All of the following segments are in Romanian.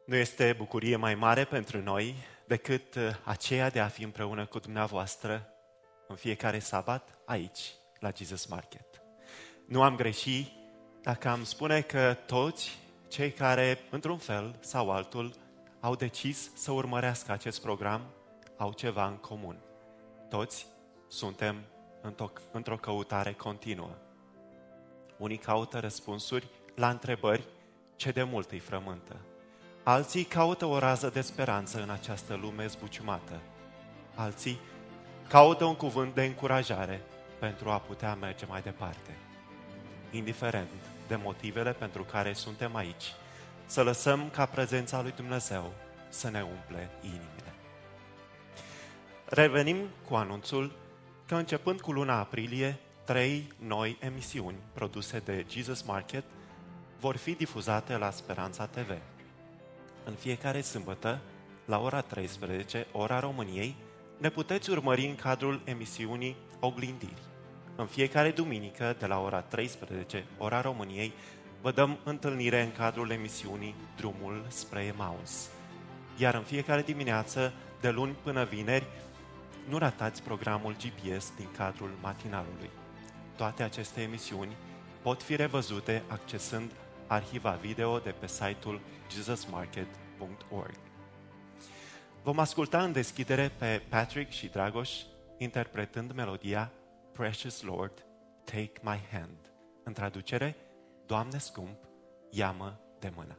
Nu este bucurie mai mare pentru noi decât aceea de a fi împreună cu dumneavoastră în fiecare sabat aici, la Jesus Market. Nu am greșit dacă am spune că toți cei care, într-un fel sau altul, au decis să urmărească acest program, au ceva în comun. Toți suntem într-o căutare continuă. Unii caută răspunsuri la întrebări ce de mult îi frământă. Alții caută o rază de speranță în această lume zbuciumată. Alții caută un cuvânt de încurajare pentru a putea merge mai departe. Indiferent de motivele pentru care suntem aici, să lăsăm ca prezența lui Dumnezeu să ne umple inimile. Revenim cu anunțul că începând cu luna aprilie, 3 noi emisiuni produse de Jesus Market vor fi difuzate la Speranța TV. În fiecare sâmbătă, la ora 13, ora României, ne puteți urmări în cadrul emisiunii Oglindiri. În fiecare duminică, de la ora 13, ora României, vă dăm întâlnire în cadrul emisiunii Drumul spre Emaus. Iar în fiecare dimineață, de luni până vineri, nu ratați programul GPS din cadrul matinalului. Toate aceste emisiuni pot fi revăzute accesând arhiva video de pe site-ul jesusmarket.org. Vom asculta în deschidere pe Patrick și Dragoș interpretând melodia Precious Lord, Take My Hand. În traducere, Doamne scump, ia-mă de mână.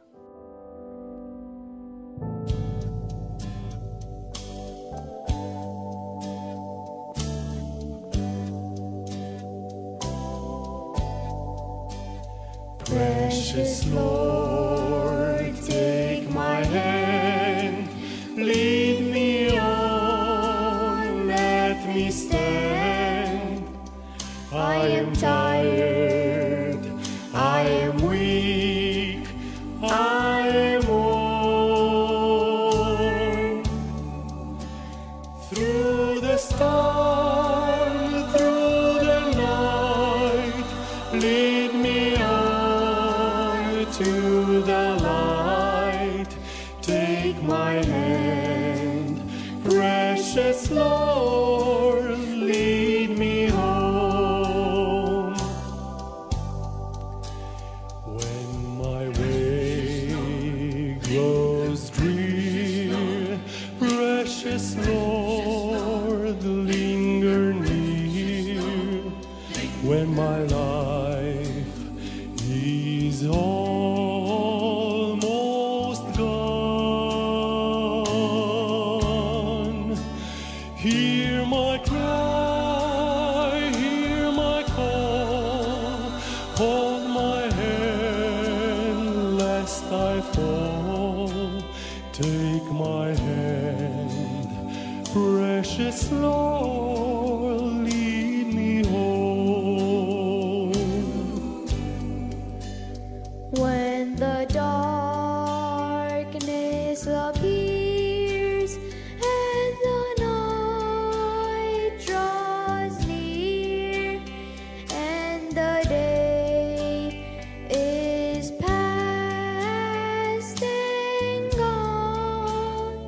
Precious Lord, take my hand, lead me on, let me stand. I am tired, I am weak, I am worn. Through the storm, through the night, lead me on to the light. Take my hand, precious Lord, lead me home. When my way grows drear, precious Lord, linger near. When my life is almost gone, hear my cry, hear my call, hold my hand lest I fall. Take my hand, precious Lord, lead me home. When the darkness appears and the night draws near and the day is past and gone,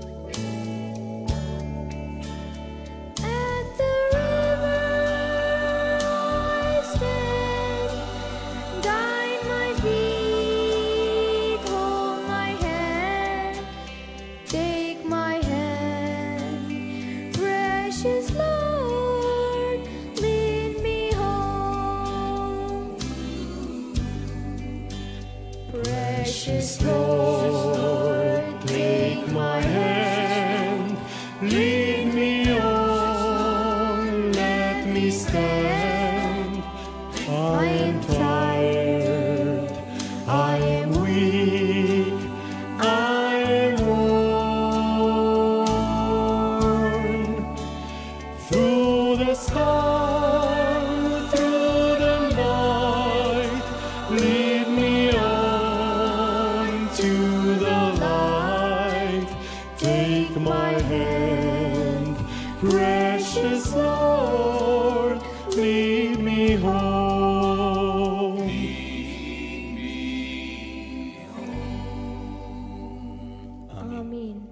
at the river I stand, guide my feet, hold my hand, take my hand, precious Lord, lead me home. Precious Lord, take my hand, Lead me on, let me stand. I am tired, I am weak, I am worn. Through the storm, through the night, lead me on to the light. Take my hand, precious Lord, lead me home. Amin.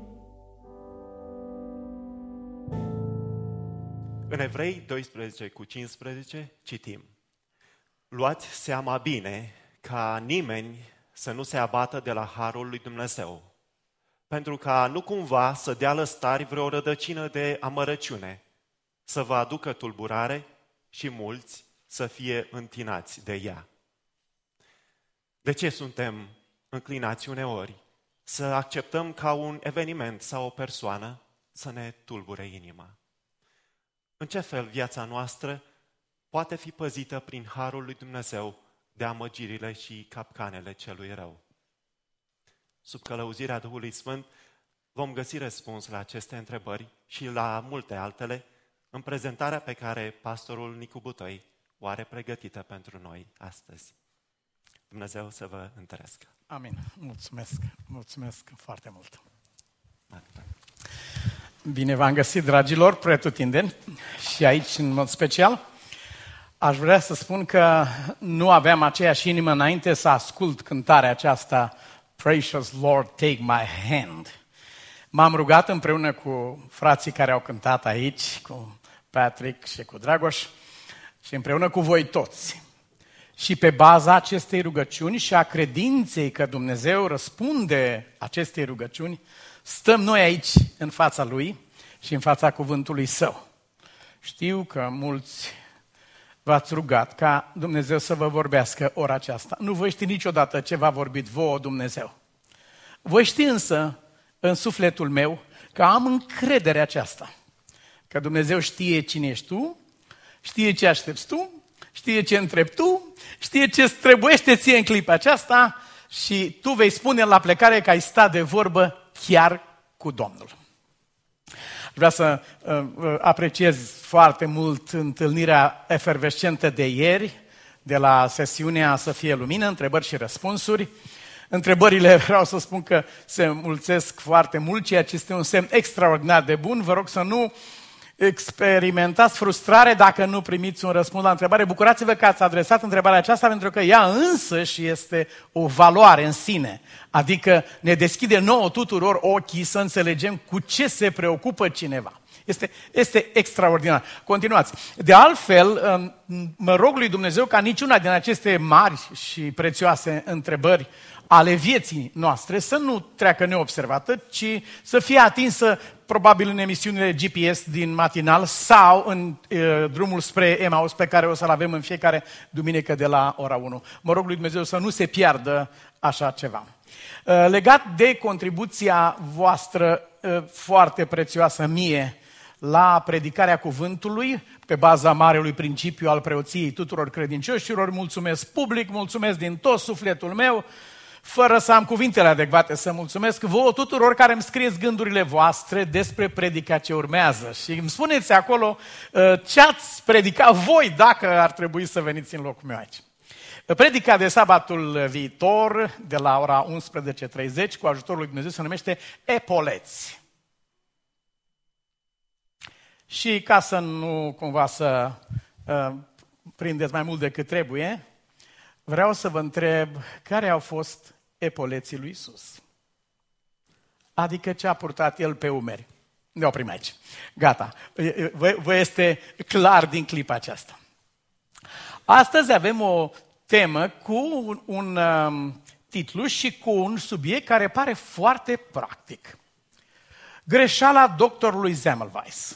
În Evrei 12:15 citim: Luați seama bine ca nimeni să nu se abată de la harul lui Dumnezeu, pentru ca nu cumva să dea lăstari vreo rădăcină de amărăciune, să vă aducă tulburare și mulți să fie întinați de ea. De ce suntem înclinați uneori să acceptăm ca un eveniment sau o persoană să ne tulbure inima? În ce fel viața noastră poate fi păzită prin harul lui Dumnezeu de amăgirile și capcanele celui rău? Sub călăuzirea Duhului Sfânt vom găsi răspuns la aceste întrebări și la multe altele în prezentarea pe care pastorul Nicu Butoi o are pregătită pentru noi astăzi. Dumnezeu să vă întărească. Amin. Mulțumesc foarte mult. Bine v-am găsit, dragilor, pretutindeni, și aici în mod special. Aș vrea să spun că nu aveam aceeași inimă înainte să ascult cântarea aceasta, Precious Lord, take my hand. M-am rugat împreună cu frații care au cântat aici, cu Patrick și cu Dragoș, și împreună cu voi toți. Și pe baza acestei rugăciuni și a credinței că Dumnezeu răspunde acestei rugăciuni, stăm noi aici în fața Lui și în fața cuvântului Său. Știu că mulți v-ați rugat ca Dumnezeu să vă vorbească ora aceasta. Nu voi ști niciodată ce v-a vorbit vouă Dumnezeu. Voi ști însă în sufletul meu că am încrederea aceasta, că Dumnezeu știe cine ești tu, știe ce aștepți tu, știe ce întrebi tu, știe ce îți trebuiește ție în clipa aceasta și tu vei spune la plecare că ai stat de vorbă chiar cu Domnul. Vreau să apreciez foarte mult întâlnirea efervescentă de ieri, de la sesiunea Să fie lumină, întrebări și răspunsuri. Întrebările, vreau să spun că se înmulțesc foarte mult, ceea ce este un semn extraordinar de bun. Vă rog să nu experimentați frustrare dacă nu primiți un răspuns la întrebare. Bucurați-vă că ați adresat întrebarea aceasta, pentru că ea însăși este o valoare în sine. Adică ne deschide nouă tuturor ochii să înțelegem cu ce se preocupă cineva. Este extraordinar. Continuați. De altfel, mă rog lui Dumnezeu ca niciuna din aceste mari și prețioase întrebări ale vieții noastre să nu treacă neobservată, ci să fie atinsă probabil în emisiunile GPS din matinal sau în drumul spre Emaus pe care o să-l avem în fiecare duminică de la ora 1. Mă rog lui Dumnezeu să nu se piardă așa ceva. Legat de contribuția voastră foarte prețioasă mie la predicarea cuvântului, pe baza marelui principiu al preoției tuturor credincioșilor, mulțumesc public, mulțumesc din tot sufletul meu, fără să am cuvintele adecvate să mulțumesc vouă tuturor care îmi scrieți gândurile voastre despre predica ce urmează. Și îmi spuneți acolo ce ați predicat voi dacă ar trebui să veniți în locul meu aici. Predica de sabatul viitor, de la ora 11:30, cu ajutorul lui Dumnezeu, se numește Epoleți. Și ca să nu cumva să prindeți mai mult decât trebuie, vreau să vă întreb care au fost epoleții lui Iisus. Adică ce a purtat El pe umeri. Ne oprim aici. Gata. Vă este clar din clipa aceasta. Astăzi avem o temă cu un titlu și cu un subiect care pare foarte practic. Greșeala doctorului Semmelweis.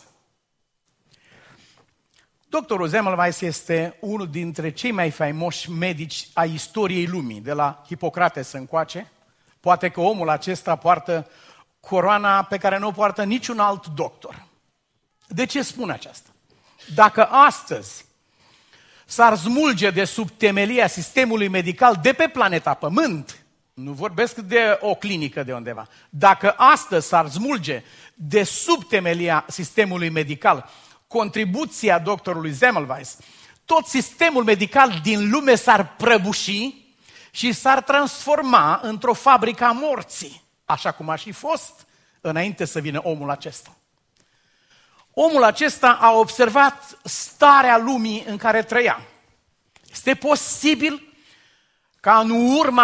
Doctorul Semmelweis este unul dintre cei mai faimoși medici ai istoriei lumii, de la Hipocrates încoace. Poate că omul acesta poartă coroana pe care nu o poartă niciun alt doctor. De ce spun aceasta? Dacă astăzi s-ar smulge de sub temelia sistemului medical de pe planeta Pământ, nu vorbesc de o clinică de undeva, dacă astăzi s-ar smulge de sub temelia sistemului medical contribuția doctorului Semmelweis, tot sistemul medical din lume s-ar prăbuși și s-ar transforma într-o fabrică a morții, așa cum a și fost înainte să vină omul acesta. Omul acesta a observat starea lumii în care trăia. Este posibil ca în urma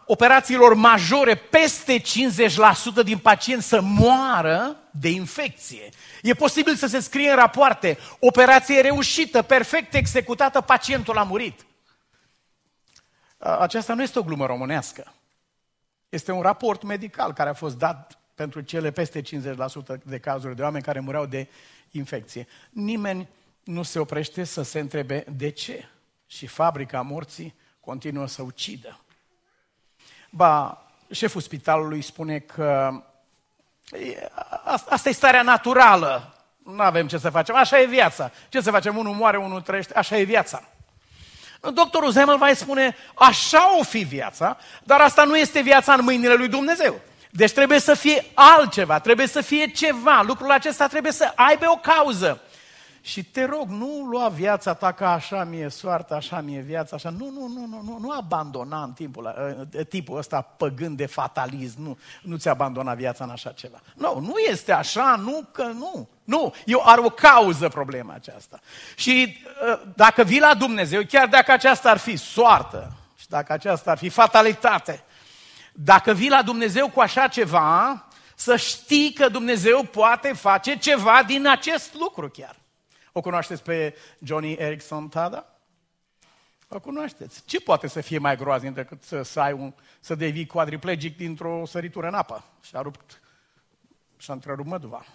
operațiilor majore, peste 50% din pacienți să moară de infecție. E posibil să se scrie în rapoarte, operație reușită, perfect executată, pacientul a murit. Aceasta nu este o glumă românească. Este un raport medical care a fost dat pentru cele peste 50% de cazuri de oameni care mureau de infecție. Nimeni nu se oprește să se întrebe de ce. Și fabrica morții continuă să ucidă. Ba, șeful spitalului spune că asta e starea naturală. Nu avem ce să facem. Așa e viața. Ce să facem? Unul moare, unul trăiește. Așa e viața. Doctorul Semmelweis spune, așa o fi viața, dar asta nu este viața în mâinile lui Dumnezeu. Deci trebuie să fie altceva, trebuie să fie ceva. Lucrul acesta trebuie să aibă o cauză. Și te rog, nu lua viața ta ca așa mi-e soarta, așa mi-e viața, așa. Nu abandona în tipul ăsta păgân de fatalism. Nu ți abandona viața în așa ceva. Nu este așa, nu. Are o cauză problema aceasta. Și dacă vii la Dumnezeu, chiar dacă aceasta ar fi soartă și dacă aceasta ar fi fatalitate, dacă vii la Dumnezeu cu așa ceva, să știi că Dumnezeu poate face ceva din acest lucru chiar. O cunoașteți pe Johnny Erickson Tada? O cunoașteți. Ce poate să fie mai groaznic decât să devii quadriplegic dintr-o săritură în apă? Și-a întrerupt măduva.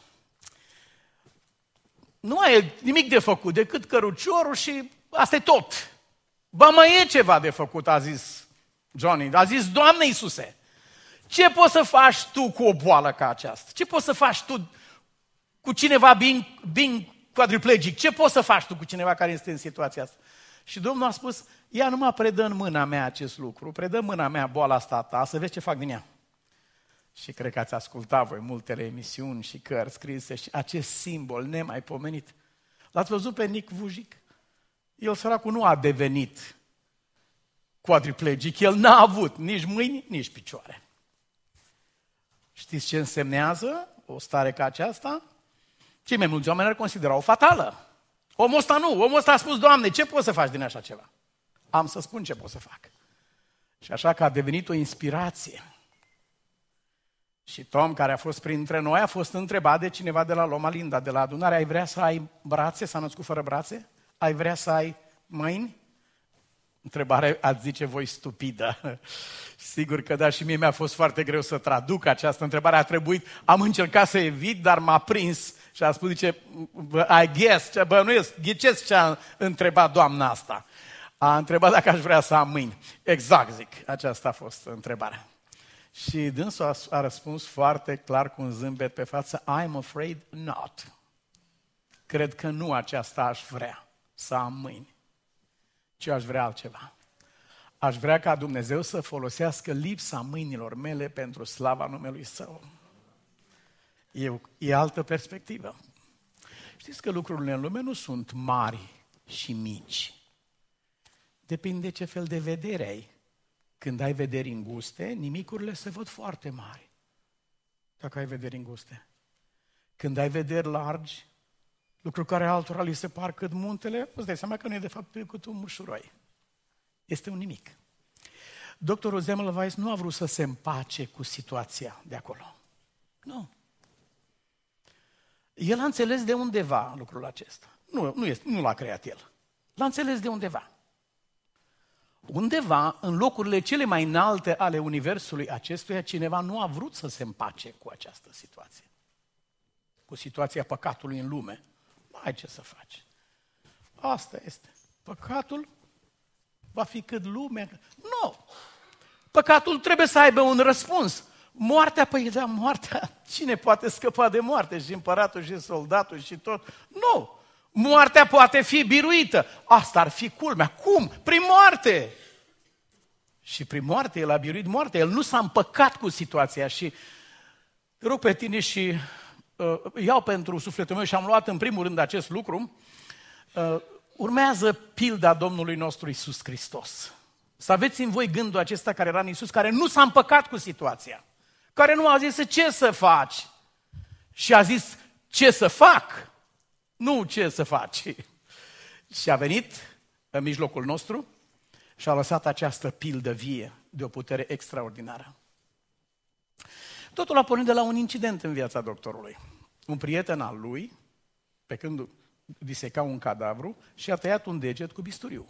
Nu ai nimic de făcut decât căruciorul și asta e tot. Ba mai e ceva de făcut, a zis Johnny. A zis, Doamne Iisuse, ce poți să faci tu cu o boală ca aceasta? Ce poți să faci tu cu cineva bine quadriplegic? Ce poți să faci tu cu cineva care este în situația asta? Și Domnul a spus, ea nu mă predă în mâna mea acest lucru, predă în mâna mea boala asta a ta, să vezi ce fac din ea. Și cred că ați ascultat voi multele emisiuni și cărți scrise și acest simbol nemaipomenit. L-ați văzut pe Nick Vujicic? El, săracul, nu a devenit quadriplegic, el n-a avut nici mâini, nici picioare. Știți ce însemnează o stare ca aceasta? Cei mai mulți oameni ar considera o fatală. Omul ăsta a spus, Doamne, ce poți să faci din așa ceva? Am să spun ce pot să fac. Și așa că a devenit o inspirație. Și Tom, care a fost printre noi, a fost întrebat de cineva de la Loma Linda, de la adunare, ai vrea să ai brațe, s-a născut fără brațe? Ai vrea să ai mâini? Întrebare, ați zice voi, stupidă. Sigur că da, și mie mi-a fost foarte greu să traduc această întrebare. Am încercat să evit, dar m-a prins și a spus, zice, I guess, ghicesc ce a întrebat doamna asta. A întrebat dacă aș vrea să am mâini. Exact, zic, aceasta a fost întrebarea. Și dânsul a răspuns foarte clar cu un zâmbet pe față, I'm afraid not. Cred că nu aceasta aș vrea, să am mâini, ci aș vrea altceva. Aș vrea ca Dumnezeu să folosească lipsa mâinilor mele pentru slava numelui Său. E altă perspectivă. Știți că lucrurile în lume nu sunt mari și mici. Depinde ce fel de vedere ai. Când ai vederi înguste, nimicurile se văd foarte mari. Dacă ai vederi înguste. Când ai vederi largi, lucruri care altora li se par cât muntele, îți dai seama că nu e de fapt decât un mușuroi. Este un nimic. Doctorul Semmelweis nu a vrut să se împace cu situația de acolo. Nu. El a înțeles de undeva lucrul acesta. Nu l-a creat el. L-a înțeles de undeva. Undeva, în locurile cele mai înalte ale universului acestuia, cineva nu a vrut să se împace cu această situație. Cu situația păcatului în lume. Nu ai ce să faci. Asta este. Păcatul va fi cât lumea. Nu! Păcatul trebuie să aibă un răspuns. Moartea, păi da, moartea, cine poate scăpa de moarte? Și împăratul și soldatul și tot? Nu! Moartea poate fi biruită. Asta ar fi culmea. Cum? Prin moarte! Și prin moarte, el a biruit moartea. El nu s-a împăcat cu situația și rog pe tine și iau pentru sufletul meu și am luat în primul rând acest lucru. Urmează pilda Domnului nostru Iisus Hristos. Să aveți în voi gândul acesta care era în Iisus, care nu s-a împăcat cu situația. Care nu a zis ce să faci. Și a zis ce să fac. Nu ce să faci. Și a venit în mijlocul nostru și a lăsat această pildă vie de o putere extraordinară. Totul a pornit de la un incident în viața doctorului. Un prieten al lui, pe când diseca un cadavru, și-a tăiat un deget cu bisturiu.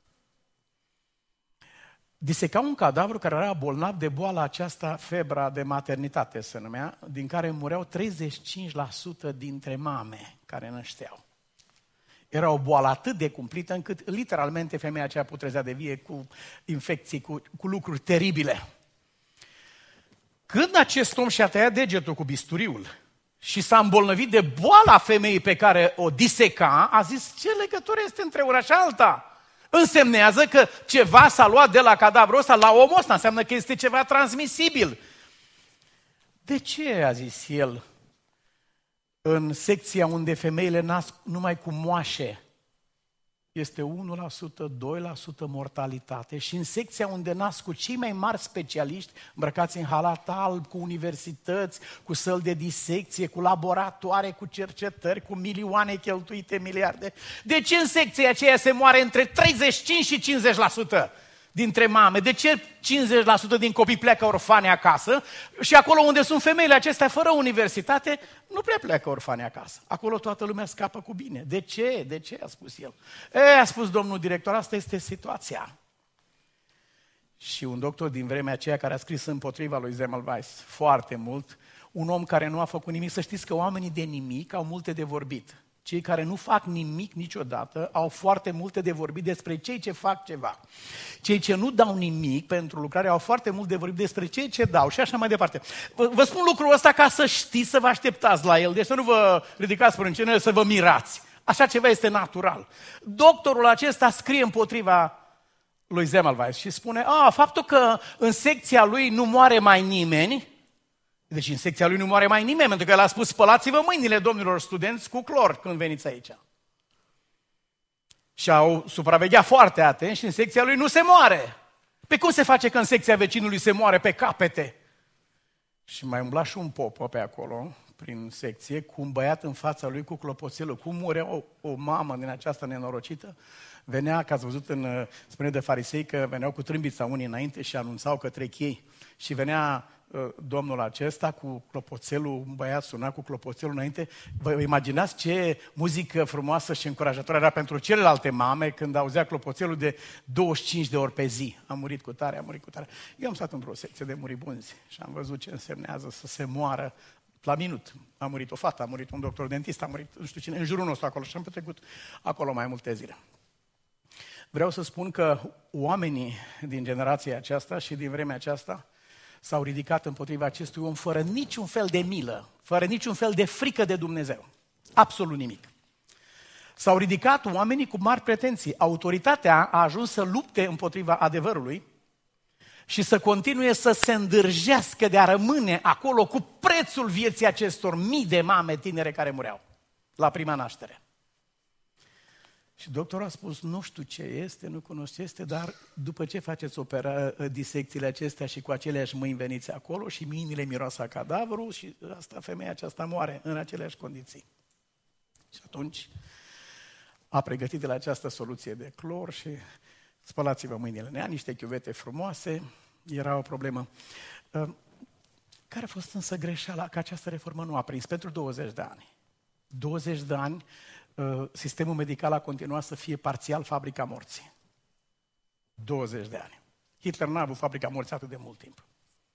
Diseca un cadavru care era bolnav de boala aceasta, febra de maternitate se numea, din care mureau 35% dintre mame care nășteau. Era o boală atât de cumplită încât literalmente femeia aceea putrezea de vie cu infecții, cu lucruri teribile. Când acest om și-a tăiat degetul cu bisturiul și s-a îmbolnăvit de boala femeii pe care o diseca, a zis: ce legătură este între una și alta? Însemnează că ceva s-a luat de la cadavrul ăsta la omul ăsta, înseamnă că este ceva transmisibil. De ce, a zis el, în secția unde femeile nasc numai cu moașe este 1%, 2% mortalitate și în secția unde nasc cu cei mai mari specialiști, îmbrăcați în halat alb, cu universități, cu săli de disecție, cu laboratoare, cu cercetări, cu milioane cheltuite, miliarde, de ce în secția aceea se moare între 35 și 50% dintre mame? De ce 50% din copii pleacă orfani acasă și acolo unde sunt femeile acestea fără universitate, nu prea pleacă orfani acasă? Acolo toată lumea scapă cu bine. De ce? De ce? A spus el. A spus domnul director, asta este situația. Și un doctor din vremea aceea care a scris împotriva lui Semmelweis foarte mult, un om care nu a făcut nimic, să știți că oamenii de nimic au multe de vorbit. Cei care nu fac nimic niciodată au foarte multe de vorbit despre cei ce fac ceva. Cei ce nu dau nimic pentru lucrare au foarte mult de vorbit despre cei ce dau și așa mai departe. Vă spun lucrul ăsta ca să știți, să vă așteptați la el, deci să nu vă ridicați sprâncenele, să vă mirați. Așa ceva este natural. Doctorul acesta scrie împotriva lui Semmelweis și spune: faptul că în secția lui nu moare mai nimeni, deci în secția lui nu moare mai nimeni, pentru că el a spus: spălați-vă mâinile, domnilor studenți, cu clor când veniți aici. Și au supravegheat foarte atent și în secția lui nu se moare. Pe cum se face că în secția vecinului se moare pe capete? Și mai umbla și un popă pe acolo, prin secție, cu un băiat în fața lui cu clopoțelul. Cum murea o mamă din aceasta nenorocită? Venea, că ați văzut în spune de farisei, că veneau cu trâmbița unii înainte și anunțau că trec ei. Și venea domnul acesta cu clopoțelul, un băiat suna cu clopoțelul înainte. Vă imaginați ce muzică frumoasă și încurajatoare era pentru celelalte mame când auzea clopoțelul de 25 de ori pe zi. A murit cu tare, a murit cu tare. Eu am stat într-o secție de muribunzi și am văzut ce însemnează să se moară la minut. A murit o fată, a murit un doctor dentist, a murit nu știu cine, în jurul nostru acolo și am petrecut acolo mai multe zile. Vreau să spun că oamenii din generația aceasta și din vremea aceasta s-au ridicat împotriva acestui om fără niciun fel de milă, fără niciun fel de frică de Dumnezeu. Absolut nimic. S-au ridicat oamenii cu mari pretenții. Autoritatea a ajuns să lupte împotriva adevărului și să continue să se îndârjească de a rămâne acolo cu prețul vieții acestor mii de mame tinere care mureau la prima naștere. Și doctorul a spus: nu știu ce este, nu cunosc ce este, dar după ce faceți disecțiile acestea și cu aceleași mâini veniți acolo și mâinile miroasă a cadavru și asta, femeia aceasta moare în aceleași condiții. Și atunci a pregătit de la această soluție de clor și spălați-vă mâinile. Ne-a niște chiuvete frumoase, era o problemă. Care a fost însă greșeala? Că această reformă nu a prins pentru 20 de ani. 20 de ani sistemul medical a continuat să fie parțial fabrica morții. 20 de ani. Hitler n-a avut fabrica morții atât de mult timp.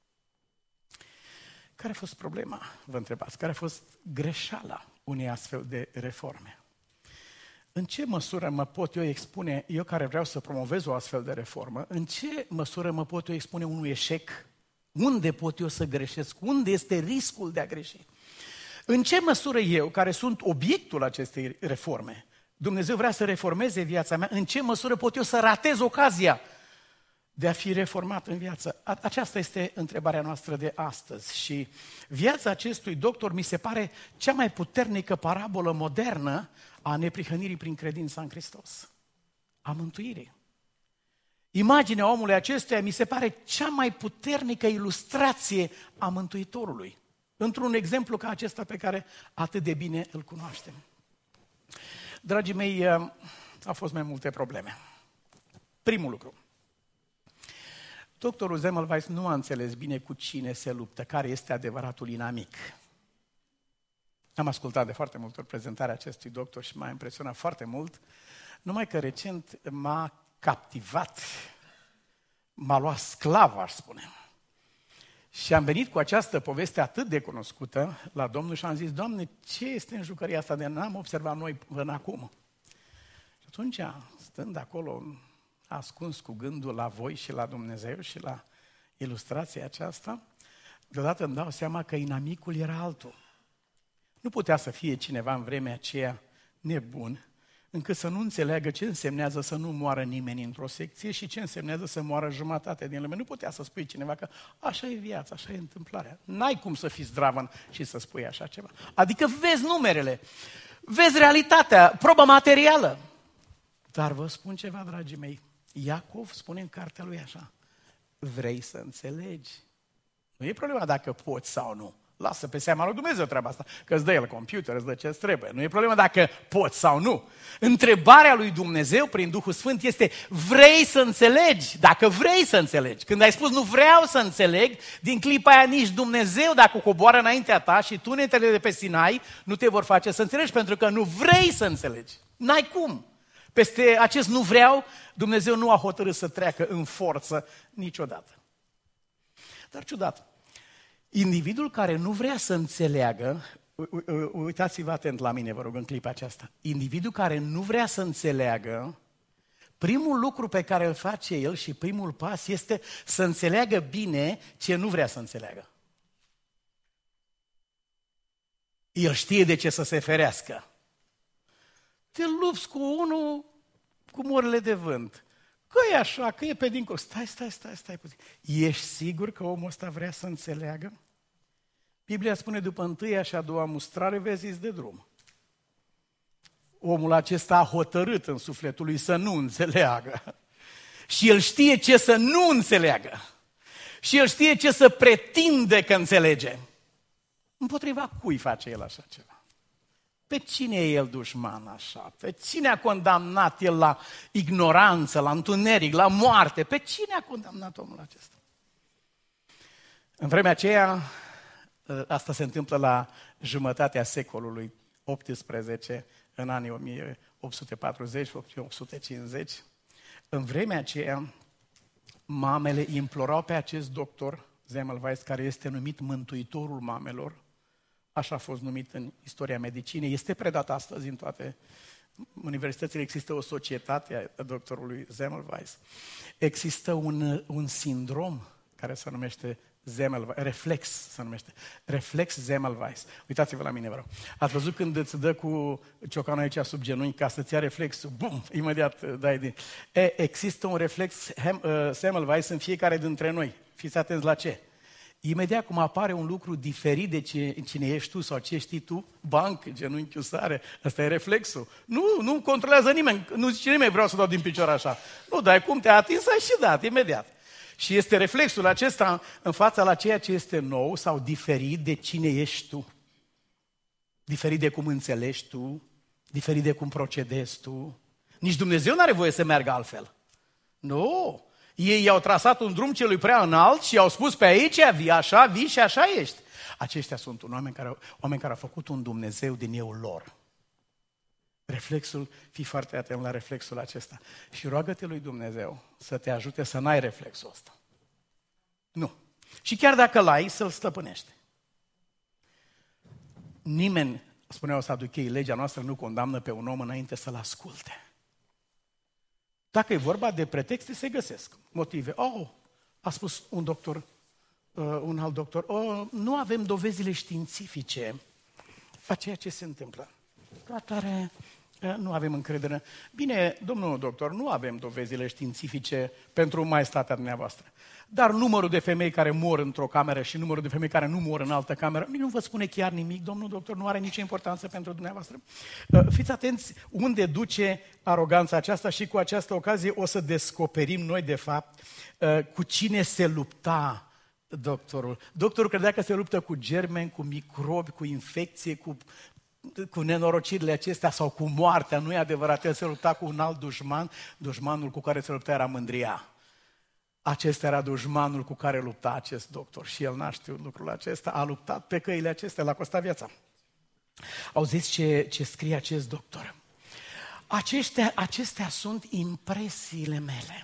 Care a fost problema, vă întrebați? Care a fost greșeala unei astfel de reforme? În ce măsură mă pot eu expune, eu care vreau să promovez o astfel de reformă, în ce măsură mă pot eu expune unui eșec? Unde pot eu să greșesc? Unde este riscul de a greși? În ce măsură eu, care sunt obiectul acestei reforme, Dumnezeu vrea să reformeze viața mea, în ce măsură pot eu să ratez ocazia de a fi reformat în viață? Aceasta este întrebarea noastră de astăzi și viața acestui doctor mi se pare cea mai puternică parabolă modernă a neprihănirii prin credința în Hristos, a mântuirii. Imaginea omului acestuia mi se pare cea mai puternică ilustrație a Mântuitorului, într-un exemplu ca acesta pe care atât de bine îl cunoaștem. Dragii mei, au fost mai multe probleme. Primul lucru, Doctorul Semmelweis nu a înțeles bine cu cine se luptă, care este adevăratul inamic. Am ascultat de foarte mult prezentarea acestui doctor și m-a impresionat foarte mult, numai că recent m-a captivat, m-a luat sclav, aș spune. Și am venit cu această poveste atât de cunoscută la Domnul și am zis, Doamne, ce este în jucăria asta de n-am observat noi până acum? Și atunci, stând acolo, ascuns cu gândul la voi și la Dumnezeu și la ilustrația aceasta, deodată îmi dau seama că inamicul era altul. Nu putea să fie cineva în vremea aceea nebun, încât să nu înțeleagă ce însemnează să nu moară nimeni într-o secție și ce însemnează să moară jumătate din lume. Nu putea să spui cineva că așa e viața, așa e întâmplarea. N-ai cum să fii zdravăn și să spui așa ceva. Adică vezi numerele, vezi realitatea, proba materială. Dar vă spun ceva, dragii mei, Iacov spune în cartea lui așa, vrei să înțelegi? Nu e problema dacă poți sau nu. Lasă pe seama lui Dumnezeu treaba asta, că îți dă el computer, îți dă ce-ți trebuie. Nu e problema dacă poți sau nu. Întrebarea lui Dumnezeu prin Duhul Sfânt este, vrei să înțelegi? Dacă vrei să înțelegi. Când ai spus nu vreau să înțeleg, din clipa aia nici Dumnezeu, dacă coboară înaintea ta și tunetele de pe Sinai, nu te vor face să înțelegi, pentru că nu vrei să înțelegi. N-ai cum. Peste acest nu vreau, Dumnezeu nu a hotărât să treacă în forță niciodată. Dar ciudat. Individul care nu vrea să înțeleagă, uitați-vă atent la mine, vă rog, în clipa aceasta. Individul care nu vrea să înțeleagă, primul lucru pe care îl face el și primul pas este să înțeleagă bine ce nu vrea să înțeleagă. El știe de ce să se ferească. Te lupți cu unul cu morile de vânt. Că e așa, că e pe dincolo. Stai puțin. Ești sigur că omul ăsta vrea să înțeleagă? Biblia spune după întâia și a doua mustrare vezi de drum. Omul acesta a hotărât în sufletul lui să nu înțeleagă. Și el știe ce să nu înțeleagă. Și el știe ce să pretinde că înțelege. Împotriva cui face el așa ceva? Pe cine e el dușman așa? Pe cine a condamnat el la ignoranță, la întuneric, la moarte? Pe cine a condamnat omul acesta? În vremea aceea, asta se întâmplă la jumătatea secolului XVIII, în anii 1840-1850. În vremea aceea, mamele implorau pe acest doctor, Semmelweis, care este numit mântuitorul mamelor, așa a fost numit în istoria medicinei, este predat astăzi în toate universitățile, există o societate a doctorului Semmelweis. Există un sindrom care se numește reflex, se numește. Reflex Semmelweis. Uitați-vă la mine, vă rog. Ați văzut când îți dă cu ciocanul aici sub genunchi ca să-ți ia reflexul, bum, imediat dai din... Există un reflex Semmelweis în fiecare dintre noi. Fiți atenți la ce? Imediat cum apare un lucru diferit de cine ești tu sau ce știi tu, banc, genunchiul sare, ăsta e reflexul. Nu controlează nimeni, nu zice nimeni vreau să dau din picior așa. Nu, dar cum te-a atins, ai și dat, imediat. Și este reflexul acesta în fața la ceea ce este nou sau diferit de cine ești tu. Diferit de cum înțelegi tu, diferit de cum procedezi tu. Nici Dumnezeu nu are voie să meargă altfel. Nu. Ei i-au trasat un drum celui prea înalt și i-au spus pe aici vii și așa ești. Aceștia sunt oameni care au făcut un Dumnezeu din eu lor. Reflexul, fii foarte atent la reflexul acesta. Și roagă-te lui Dumnezeu să te ajute să n-ai reflexul ăsta. Nu. Și chiar dacă l-ai, să-l stăpânești. Nimeni, spuneau saducheii, legea noastră nu condamnă pe un om înainte să-l asculte. Dacă e vorba de pretexte, se găsesc motive. A spus un doctor, un alt doctor, nu avem dovezile științifice a ceea ce se întâmplă. Atare, nu avem încredere. Bine, domnul doctor, nu avem dovezile științifice pentru maestatea dumneavoastră. Dar numărul de femei care mor într-o cameră și numărul de femei care nu mor în altă cameră, nu vă spune chiar nimic, domnul doctor, nu are nicio importanță pentru dumneavoastră. Fiți atenți unde duce aroganța aceasta și cu această ocazie o să descoperim noi, de fapt, cu cine se lupta doctorul. Doctorul credea că se luptă cu germeni, cu microbi, cu infecție, cu nenorocirile acestea sau cu moartea. Nu e adevărat, el se lupta cu un alt dușman, dușmanul cu care se lupta era mândria. Acesta era dușmanul cu care lupta acest doctor și el n-a știut lucrul acesta, a luptat pe căile acestea, l-a costat viața. Auziți ce scrie acest doctor? Acestea sunt impresiile mele.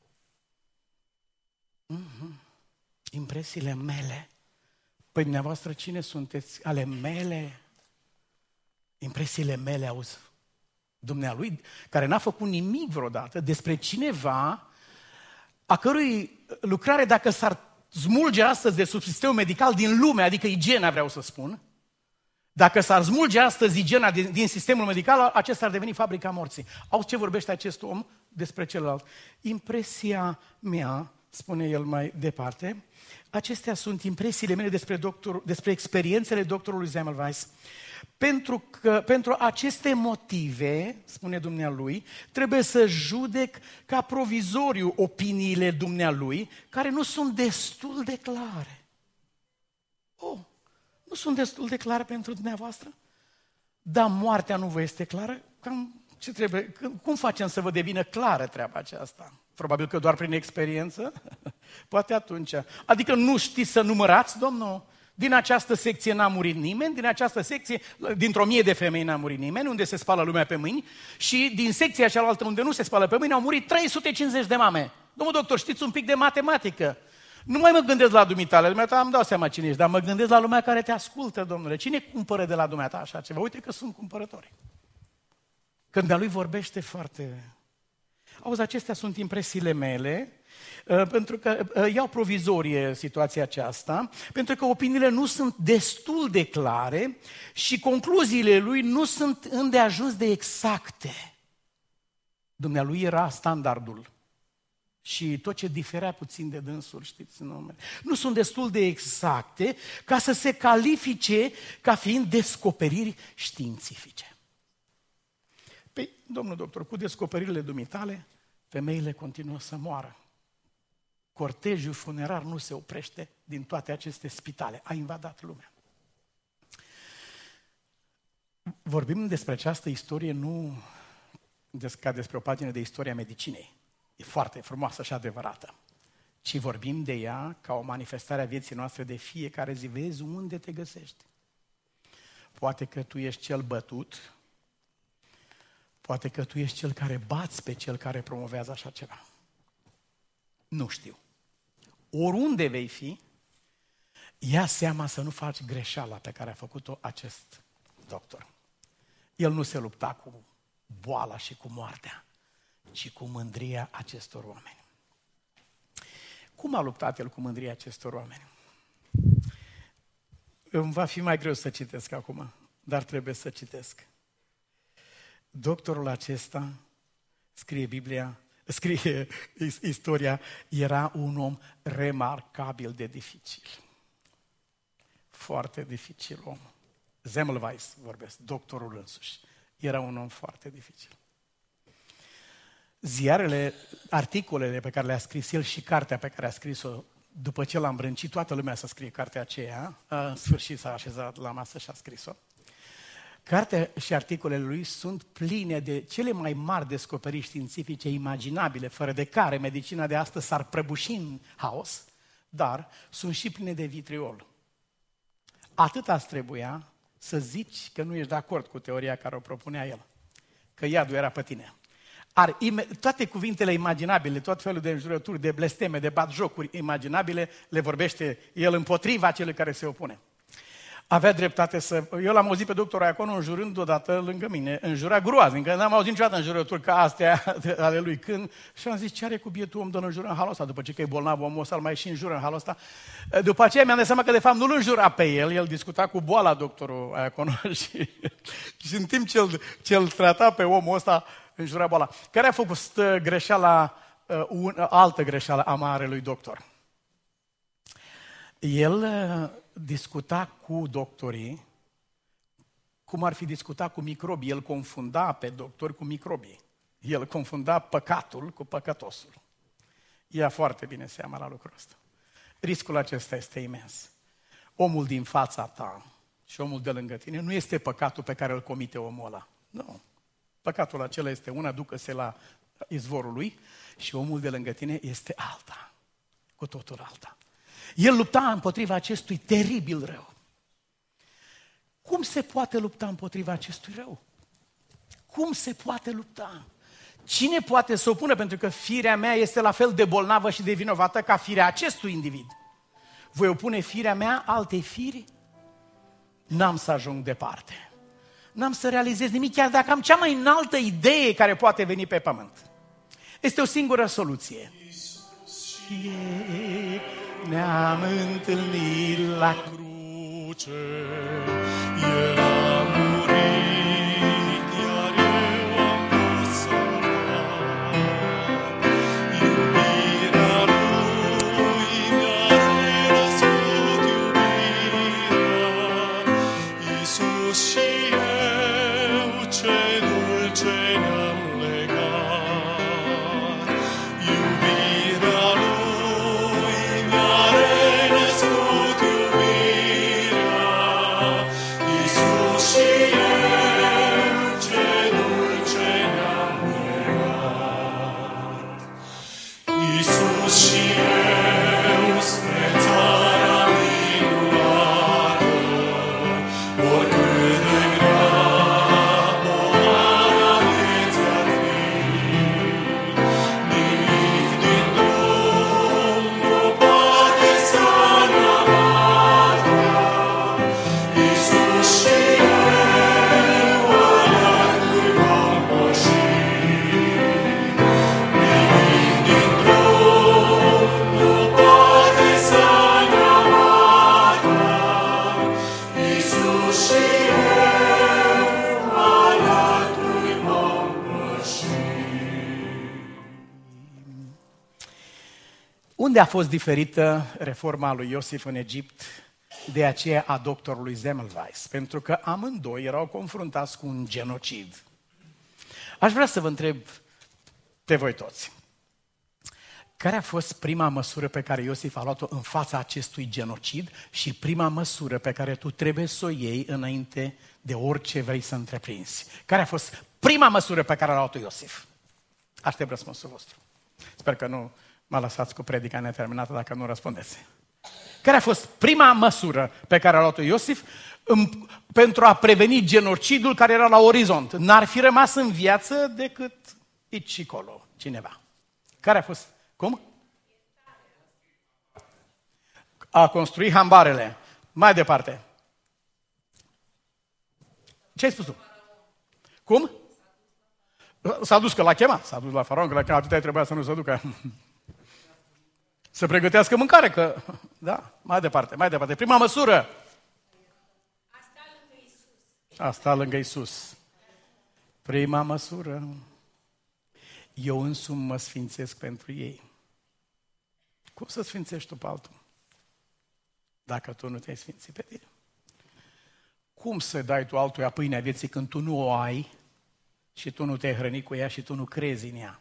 Impresiile mele. Păi dumneavoastră cine sunteți? Ale mele? Impresiile mele, auzi? Dumnealui, care n-a făcut nimic vreodată, despre cineva a cărui lucrare, dacă s-ar smulge astăzi de sub sistemul medical din lume, adică igiena, vreau să spun, dacă s-ar smulge astăzi igiena din sistemul medical, acesta ar deveni fabrica morții. Auzi ce vorbește acest om despre celălalt? Impresia mea, spune el mai departe, acestea sunt impresiile mele despre experiențele doctorului Semmelweis. Pentru aceste motive, spune dumnealui, trebuie să judec ca provizoriu opiniile dumnealui, care nu sunt destul de clare. Nu sunt destul de clare pentru dumneavoastră? Dar moartea nu vă este clară? Ce trebuie? Cum facem să vă devină clară treaba aceasta? Probabil că doar prin experiență? Poate atunci. Adică nu știți să numărați, domnul? Din această secție n-a murit nimeni, din această secție, dintr-o 1000 de femei n-a murit nimeni, unde se spală lumea pe mâini, și din secția cealaltă unde nu se spală pe mâini au murit 350 de mame. Domnul doctor, știți un pic de matematică? Nu mai mă gândesc la dumitale, dumneata îmi dau seama cine ești, dar mă gândesc la lumea care te ascultă, domnule. Cine cumpără de la dumneata așa ceva? Uite că sunt cumpărători. Când de-a lui vorbește foarte... Auzi, acestea sunt impresiile mele, pentru că iau provizorie situația aceasta, pentru că opiniile nu sunt destul de clare și concluziile lui nu sunt îndeajuns de exacte. Dumnealui era standardul. Și tot ce diferea puțin de dânsul, știți, nu sunt destul de exacte ca să se califice ca fiind descoperiri științifice. Păi, domnul doctor, cu descoperirile dumitale, femeile continuă să moară. Cortejul funerar nu se oprește din toate aceste spitale. A invadat lumea. Vorbim despre această istorie nu ca despre o pagină de istoria medicinei. E foarte frumoasă și adevărată. Ci vorbim de ea ca o manifestare a vieții noastre de fiecare zi. Vezi unde te găsești. Poate că tu ești cel bătut, poate că tu ești cel care bați pe cel care promovează așa ceva. Nu știu. Oriunde vei fi, ia seama să nu faci greșeala pe care a făcut-o acest doctor. El nu se lupta cu boala și cu moartea, ci cu mândria acestor oameni. Cum a luptat el cu mândria acestor oameni? Îmi va fi mai greu să citesc acum, dar trebuie să citesc. Doctorul acesta, scrie istoria, era un om remarcabil de dificil. Foarte dificil om. Semmelweis vorbesc, doctorul însuși. Era un om foarte dificil. Ziarele, articolele pe care le-a scris el și cartea pe care a scris-o, după ce l-a îmbrâncit toată lumea să scrie cartea aceea, în sfârșit s-a așezat la masă și a scris-o. Cartea și articolele lui sunt pline de cele mai mari descoperiri științifice imaginabile, fără de care medicina de astăzi s-ar prăbuși în haos, dar sunt și pline de vitriol. Atât ați trebuia să zici că nu ești de acord cu teoria care o propunea el, că iadul era pe tine. Toate cuvintele imaginabile, tot felul de înjurături, de blesteme, de batjocuri imaginabile, le vorbește el împotriva celui care se opune. Avea dreptate să... Eu l-am auzit pe doctorul Iacono înjurând odată lângă mine, înjura groaznic, că n-am auzit niciodată înjurături ca astea ale lui când. Și am zis, ce are cu bietul om de înjură în halul ăsta? După ce că e bolnav omul ăsta, îl mai și înjură în halul ăsta. După aceea mi-am dat seama că de fapt nu-l înjura pe el discuta cu boala doctorul Iacono și în timp ce îl trata pe omul ăsta, înjura boala. Care a fost greșeala, altă greșeală a marelui doctor? El discuta cu doctorii cum ar fi discutat cu microbii. El confunda pe doctori cu microbii. El confunda păcatul cu păcătosul. Ia foarte bine seama la lucrul ăsta. Riscul acesta este imens. Omul din fața ta și omul de lângă tine nu este păcatul pe care îl comite omul ăla. Nu. Păcatul acela este una, ducă-se la izvorul lui, și omul de lângă tine este alta. cu totul alta. El lupta împotriva acestui teribil rău. Cum se poate lupta împotriva acestui rău? Cum se poate lupta? Cine poate să opună? Pentru că firea mea este la fel de bolnavă și de vinovată ca firea acestui individ. Voi opune firea mea altei firi? N-am să ajung departe. N-am să realizez nimic, chiar dacă am cea mai înaltă idee care poate veni pe pământ. Este o singură soluție. Și ne-am întâlnit la cruce, El a murit, iar eu am fost salvat. Iubirea Lui mi-a renăscut iubirea. Iisus și eu, ce dulce ne-am legat. Iubirea Lui mi-a renăscut iubirea. Iisus și eu, ce dulce ne-am legat. Iisus și eu, spre țara minunată, oricât de grea povara vieții ar fi, nimic din drum nu poate să ne abată. Iisus și eu, alături vom păși. Nimic din drum nu poate să ne abată. Iisus și eu, alături vom păși. Unde a fost diferită reforma lui Iosif în Egipt de aceea a doctorului Semmelweis? Pentru că amândoi erau confruntați cu un genocid. Aș vrea să vă întreb pe voi toți. Care a fost prima măsură pe care Iosif a luat-o în fața acestui genocid și prima măsură pe care tu trebuie să o iei înainte de orice vrei să întreprinzi? Care a fost prima măsură pe care a luat-o Iosif? Aștept răspunsul vostru. Sper că nu mă lăsați cu predica neterminată dacă nu răspundeți. Care a fost prima măsură pe care a luat-o Iosif pentru a preveni genocidul care era la orizont? N-ar fi rămas în viață decât aici și colo cineva. Care a fost? Cum? A construit hambarele. Mai departe. Ce ai spus tu? Cum? S-a dus că l-a chemat. S-a dus la faraon, că l-a chemat. Atâta trebuia să nu se ducă. Să pregătească mâncare, că... Da, mai departe, mai departe. Prima măsură. A sta lângă Iisus. Prima măsură. Eu însumi mă sfințesc pentru ei. Cum să sfințești tu pe altul? Dacă tu nu te-ai sfințit pe tine. Cum să dai tu altuia pâinea vieții când tu nu o ai și tu nu te-ai hrănit cu ea și tu nu crezi în ea?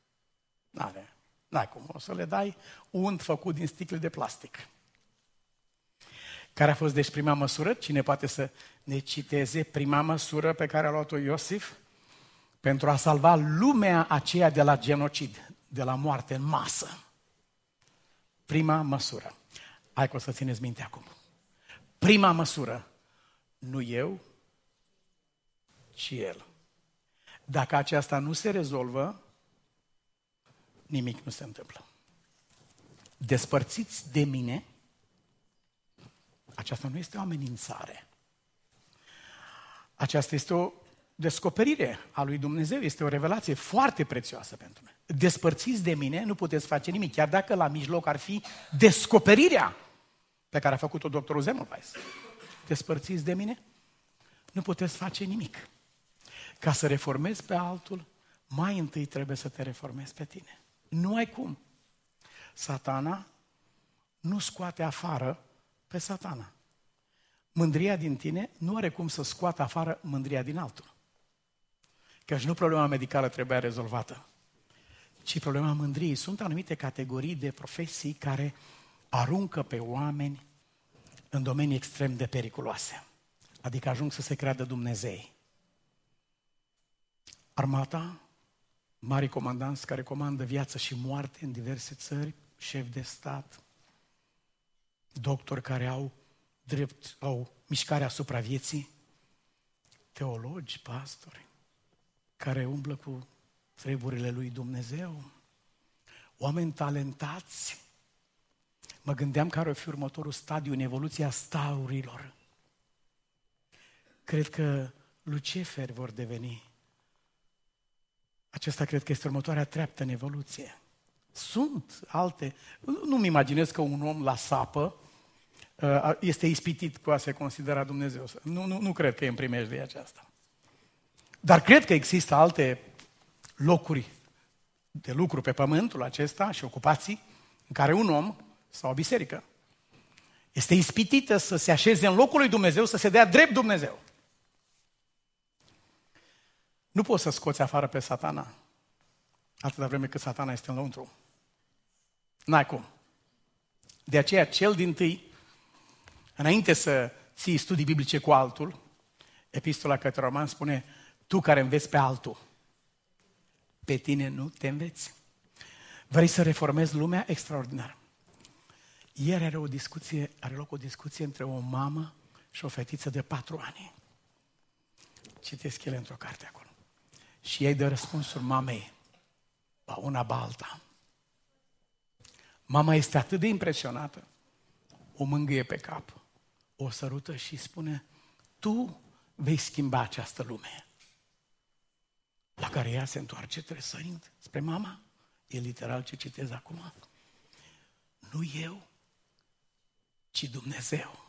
N-ai cum. O să le dai unt făcut din sticle de plastic. Care a fost deci prima măsură? Cine poate să ne citeze prima măsură pe care a luat-o Iosif pentru a salva lumea aceea de la genocid, de la moarte în masă? Prima măsură. Hai că o să țineți minte acum. Prima măsură. Nu eu, ci El. Dacă aceasta nu se rezolvă, nimic nu se întâmplă. Despărțiți de mine, aceasta nu este o amenințare. Aceasta este o descoperire a lui Dumnezeu, este o revelație foarte prețioasă pentru noi. Despărțiți de mine, nu puteți face nimic, chiar dacă la mijloc ar fi descoperirea pe care a făcut-o doctorul Semmelweis. Despărțiți de mine, nu puteți face nimic. Ca să reformezi pe altul, mai întâi trebuie să te reformezi pe tine. Nu ai cum. Satana nu scoate afară pe Satana. Mândria din tine nu are cum să scoată afară mândria din altul. Căci nu problema medicală trebuia rezolvată, ci problema mândriei. Sunt anumite categorii de profesii care aruncă pe oameni în domenii extrem de periculoase. Adică ajung să se creadă Dumnezei. Armata, mari comandanți care comandă viață și moarte în diverse țări, șefi de stat, doctori care au mișcare asupra vieții, teologi, pastori, care umblă cu treburile lui Dumnezeu, oameni talentați. Mă gândeam care ar fi următorul stadiu în evoluția staurilor. Cred că luciferi vor deveni. Acesta cred că este următoarea treaptă în evoluție. Sunt alte. Nu-mi imaginez că un om la sapă este ispitit cu a se considera Dumnezeu. Nu cred că e în primejdie aceasta. Dar cred că există alte locuri de lucru pe pământul acesta și ocupații în care un om sau o biserică este ispitită să se așeze în locul lui Dumnezeu, să se dea drept Dumnezeu. Nu poți să scoți afară pe Satana atâta vreme cât Satana este înăuntru. N-ai cum. De aceea, cel dintâi, înainte să ții studii biblice cu altul, Epistola către Romani spune: tu care înveți pe altul, pe tine nu te înveți. Vrei să reformezi lumea? Extraordinar. Ieri are loc o discuție între o mamă și o fetiță de 4 ani. Citesc ele într-o carte acolo. Și ei dă răspunsuri mamei, ba una ba alta. Mama este atât de impresionată, o mângâie pe cap, o sărută și spune: tu vei schimba această lume. La care ea se întoarce trăsărind spre mama. E literal ce citez acum. Nu eu, ci Dumnezeu.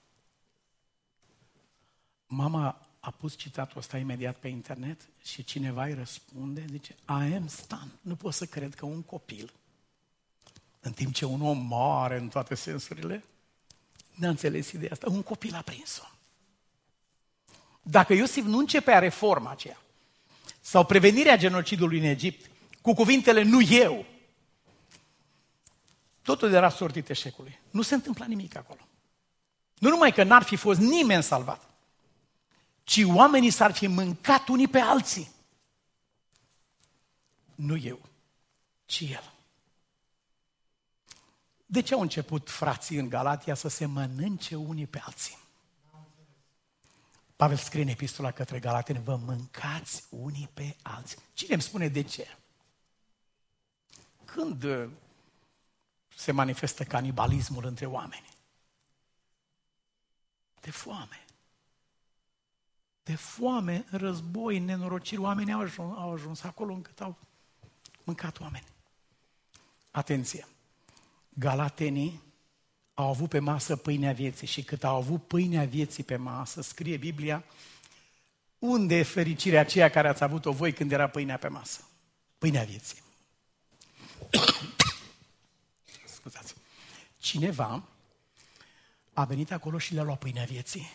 Mama a pus citatul ăsta imediat pe internet și cineva îi răspunde, zice: I am stunned. Nu pot să cred că un copil, în timp ce un om moare în toate sensurile, n-a înțeles ideea asta. Un copil a prins-o. Dacă Iosif nu începea reforma aceea, sau prevenirea genocidului în Egipt, cu cuvintele nu eu, totul era sortit eșecului. Nu se întâmpla nimic acolo. Nu numai că n-ar fi fost nimeni salvat, ci oamenii s-ar fi mâncat unii pe alții. Nu eu, ci el. De ce au început frații în Galatia să se mănânce unii pe alții? Pavel scrie în epistola către Galateni: vă mâncați unii pe alții. Cine îmi spune de ce? Când se manifestă canibalismul între oameni? De foame. De foame, în război, în nenorociri, oamenii au ajuns acolo încât au mâncat oameni. Atenție! Galatenii au avut pe masă pâinea vieții și cât au avut pâinea vieții pe masă, scrie Biblia, unde e fericirea aceea care ați avut-o voi când era pâinea pe masă? Pâinea vieții. Scuzați. Cineva a venit acolo și le-a luat pâinea vieții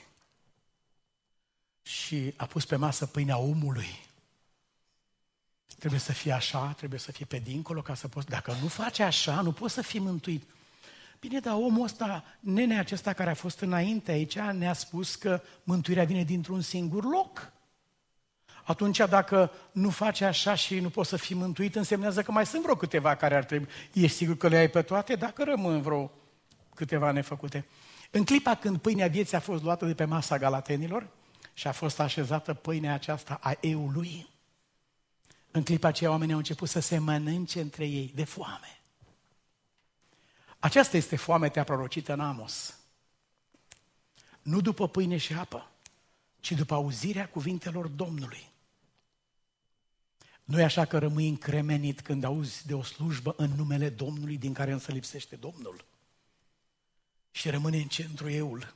și a pus pe masă pâinea omului. Trebuie să fie așa, trebuie să fie pe dincolo ca să poți... Dacă nu faci așa, nu poți să fii mântuit. Bine, dar omul ăsta, nenea acesta care a fost înainte aici, ne-a spus că mântuirea vine dintr-un singur loc. Atunci, dacă nu faci așa și nu poți să fii mântuit, însemnează că mai sunt vreo câteva care ar trebui. Ești sigur că le ai pe toate? Dacă rămân vreo câteva nefăcute. În clipa când pâinea vieții a fost luată de pe masa galatenilor și a fost așezată pâinea aceasta a eului, în clipa aceea oamenii au început să se mănânce între ei de foame. Aceasta este foametea prorocită în Amos. Nu după pâine și apă, ci după auzirea cuvintelor Domnului. Nu e așa că rămâi încremenit când auzi de o slujbă în numele Domnului, din care însă lipsește Domnul, și rămâne în centru eul.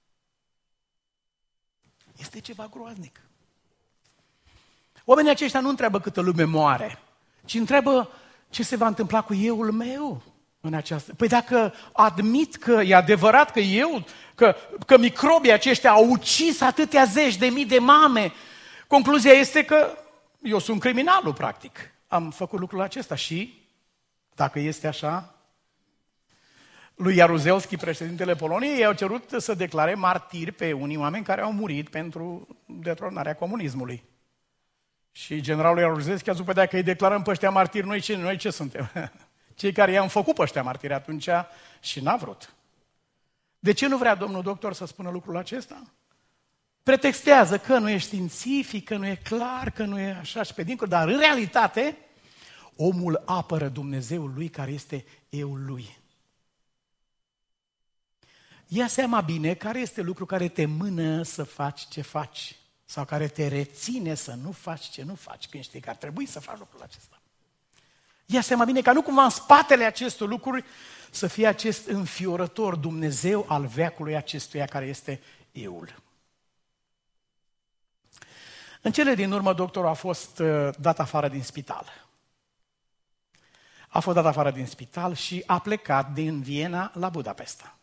Este ceva groaznic. Oamenii aceștia nu întreabă câtă lume moare, ci întreabă ce se va întâmpla cu euul meu în această... Păi dacă admit că e adevărat că că microbii aceștia au ucis atâtea zeci de mii de mame, concluzia este că eu sunt criminalul, practic. Am făcut lucrul acesta și, dacă este așa, lui Jaruzelski, președintele Poloniei, i-au cerut să declare martiri pe unii oameni care au murit pentru detronarea comunismului. Și generalul Jaruzelski a zis: păi dacă îi declarăm pe ăștia martiri, noi ce suntem? Cei care i-am făcut pe ăștia martiri atunci și n-a vrut. De ce nu vrea domnul doctor să spună lucrul acesta? Pretextează că nu e științific, că nu e clar, că nu e așa și pe dincolo, dar în realitate omul apără Dumnezeul lui care este eul lui. Ia seama bine care este lucru care te mână să faci ce faci sau care te reține să nu faci ce nu faci când știi că ar trebui să faci lucrul acesta. Ia seama bine ca nu cumva în spatele acestor lucruri să fie acest înfiorător Dumnezeu al veacului acestuia care este eul. În cele din urmă, doctorul a fost dat afară din spital. A fost dat afară din spital și a plecat din Viena la Budapesta.